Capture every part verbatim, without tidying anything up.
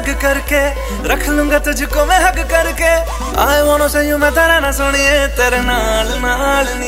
हग करके रख लूंगा तुझको मैं हग करके। आई वांट से यू मैं तेरा ना सुनिए तेरे नाल नाल नी।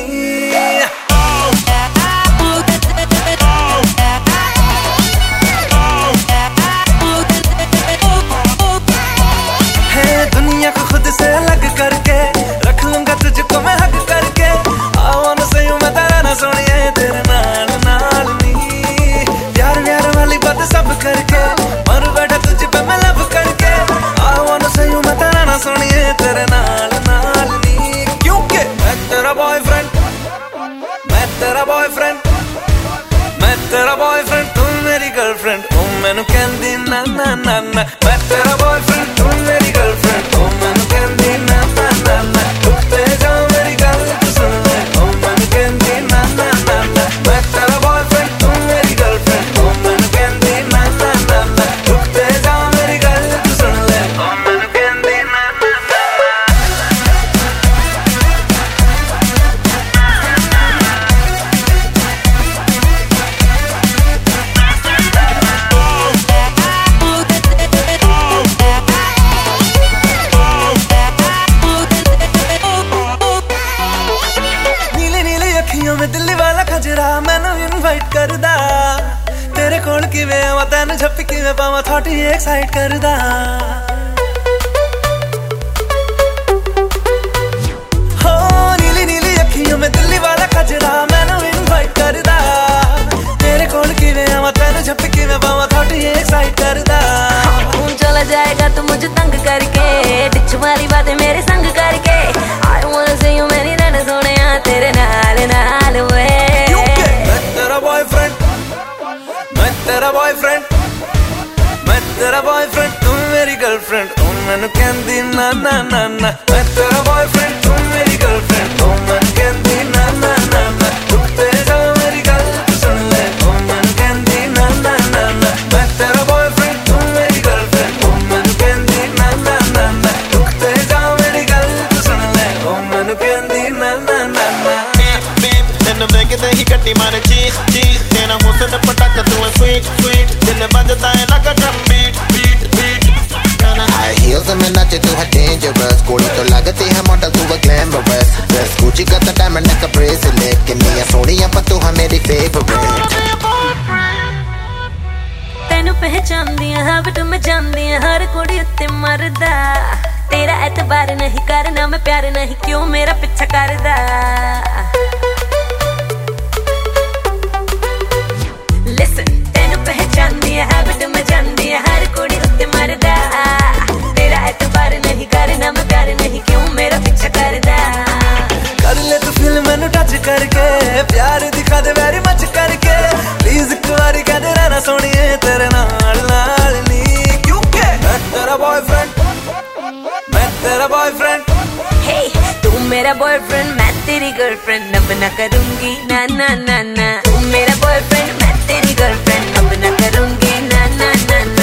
है दुनिया को खुद से अलग करके रख लूंगा तुझको मैं हग करके। आई वांट से यू मैं तेरा ना सुनिए तेरे नाल नाल नी। प्यार प्यार वाली बात सब करके मर बैठा तुझ पे मैं लब करके। आई वांट से यू मैं तेरा ना सुनिए तेरे नाल नाल नी। क्योंकि मैं तेरा बॉयफ्रेंड, मैं तेरा बॉयफ्रेंड, मैं तेरा बॉयफ्रेंड तू मेरी गर्लफ्रेंड। ओ मैनू कहंदी ना ना ना ना। मैं तेरा बॉयफ्रेंड तू मेरी गर्लफ्रेंड। ओ मैनू कहंदी ना ना ना ना। रुकते जाओ मेरी गल तू सुन ले। ओ मैनू कहंदी ना ना ना ना। मैं तेरा बॉयफ्रेंड तू मेरी गर्लफ्रेंड। ओ मैनू कहंदी ना ना ना ना। रुकते जाओ मेरी गल तू सुन ले। ओ मैनू कहंदी ना ना ना। में दिल्ली वाला खजरा मैनू इनवाइट करदा। तेरे कोल किवें आवां तैनू झप्पी किवें पावां थॉटी एक्साइट करदा। हो नीली नीली अखियों में दिल्ली वाला खजरा मैनू इनवाइट करदा। तेरे कोल किवें आवां तैनू झप्पी किवें पावां थॉटी एक्साइट करदा। तू चला जाएगा तू मुझे तंग करके डिच वाली बातें मेरे संग करके। आई वांट से यू मेरी रन सोनिया तेरे नाल नाल वे। मैं तेरा बॉयफ्रेंड, मैं तेरा बॉयफ्रेंड, मैं तेरा बॉयफ्रेंड तू मेरी गर्लफ्रेंड। ओ मैनू कहंदी ना ना ना ना। मैं तेरा बॉयफ्रेंड तू मेरी गर्लफ्रेंड। ओ मैनू कहंदी ना ना ना ना। रुकते जाओ मेरी गल तू सुन ले। ओ मैनू कहंदी ना ना ना ना। मैं तेरा बॉयफ्रेंड तू मेरी गर्लफ्रेंड। ओ मैनू कहंदी ना ना ना ना। रुकते जाओ मेरी गल तू सुन ले। ओ मैनू कहंदी ना ना ना ना। तेनू देखते ही गड्डी मारे चीज चीज। तेरा हुस्न पटाखा तू है स्वीट स्वीट। दिल बजता है लगा drum beat beat beat. High heels में नाचे तू है डेंजरस। कोड़ी तो लगती है मॉडल तू है ग्लैमरस। ड्रेस गुची का तो डायमंड का ब्रेसलेट। किन्नी सोनिया पर तू है मेरी फेवरेट। तेनू पहचानदी हैबिट में जानदी हर कुड़ी उत्ते मरदा। तेरा एतबार नहीं करना मैं प्यार नहीं क्यों मेरा पीछा करदा। Listen, तेनू पहचानदी हैबिट में जानदी हर कुड़ी उत्ते मरदा। तेरा एतबार नहीं करना मैं प्यार नहीं क्यों मेरा पीछा करदा। कर ले तू फील मैनू टच करके प्यार दिखा दे वेरी मच करके। प्लीज एक बारी कह दे रहना सोनिए तेरे नाल नाल नी। क्योंकि मैं तेरा बॉयफ्रेंड, मैं तेरा बॉयफ्रेंड। हे तू मेरा बॉयफ्रेंड मैं तेरी गर्लफ्रेंड। अब ना करूंगी ना ना ना ना। तू मेरा बॉयफ्रेंड मैं तेरी गर्लफ्रेंड। अब ना करूंगी ना ना ना ना।